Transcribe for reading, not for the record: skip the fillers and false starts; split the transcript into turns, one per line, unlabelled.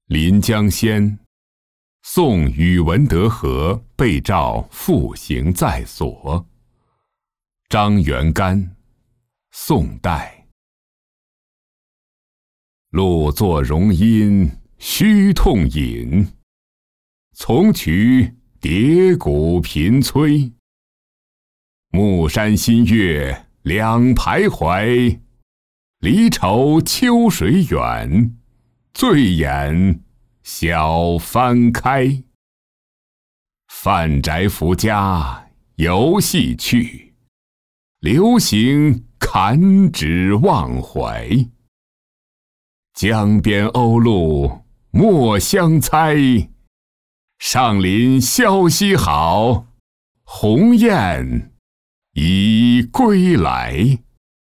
临江仙，宋宇文德和被诏复行在所。张元干，宋代。鹿作荣音须痛饮，从取叠鼓频催。木山新月两徘徊，离愁秋水远，醉眼晓翻开。饭宅扶家游戏去，流行砍指忘怀。江边鸥鹭莫相猜，上林消息好，鸿雁已归来。